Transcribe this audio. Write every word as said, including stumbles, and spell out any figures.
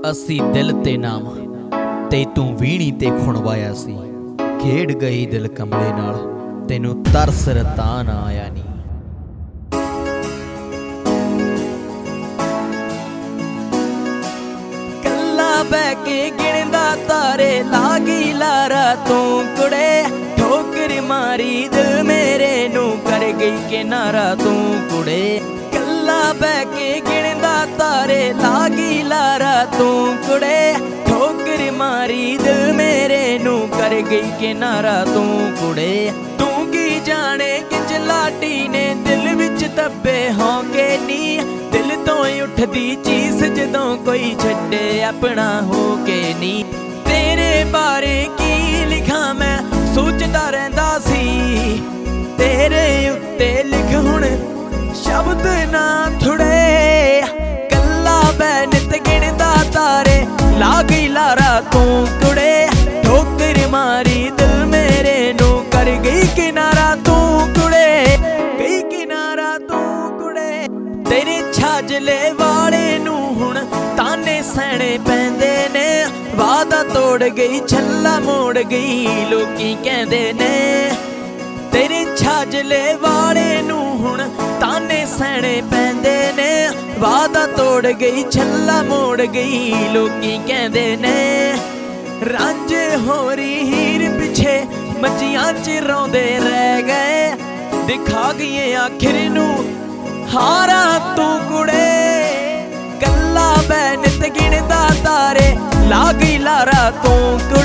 असी दिल ते नाम ते तू वीणी ते खुणवाया सी। खेड़ गई दिल कमले नाल तेनू तरस रता ना आया नी। कल्ला बह के गिणदा तारे लागी लारा तू कुड़े। ठोकर मारी दिल मेरे नू कर गई किनारा तू कुड़े। कल्ला बह के गिणदा तारे लागी लारा तू कुड़े। ठोकर मारी दिल मेरे नू कर गई किनारा तू कुड़े। तू की जाने किच लाटी ने दिल विच दबे होके नी। दिल तो उठदी चीस जदों कोई छड्डे अपना होके नी। तेरे बारे की लिखा मैं सोचदा रहिंदा सी। तेरे उत्ते लिख हुण शब्द ना थोड़े। कल्ला बैठ गिणदा तारे ला गई लारा तू कुड़े। ठोकर मारी दिल मेरे नू कर गई किनारा तू कुड़े। गई किनारा तू कुड़े। तेरे छाजले वाले नू हुण ताने सहने पैंदे ने। वादा तोड़ गई छल्ला मोड़ गई लोकी कहंदे ने। तेरे छाजले वाले नू हुण ताने सहने पैंदे ने। वादा तोड़ गई छल्ला मोड़ गई लोकी कहंदे ने। रांझे होरी हीर पिछे मचियां च रोंदे रह गए। दिखा गई आखिर नू हारा तू कुड़े। कल्ला बैठ गिणदा तारे ला गई लारा तू कुड़े।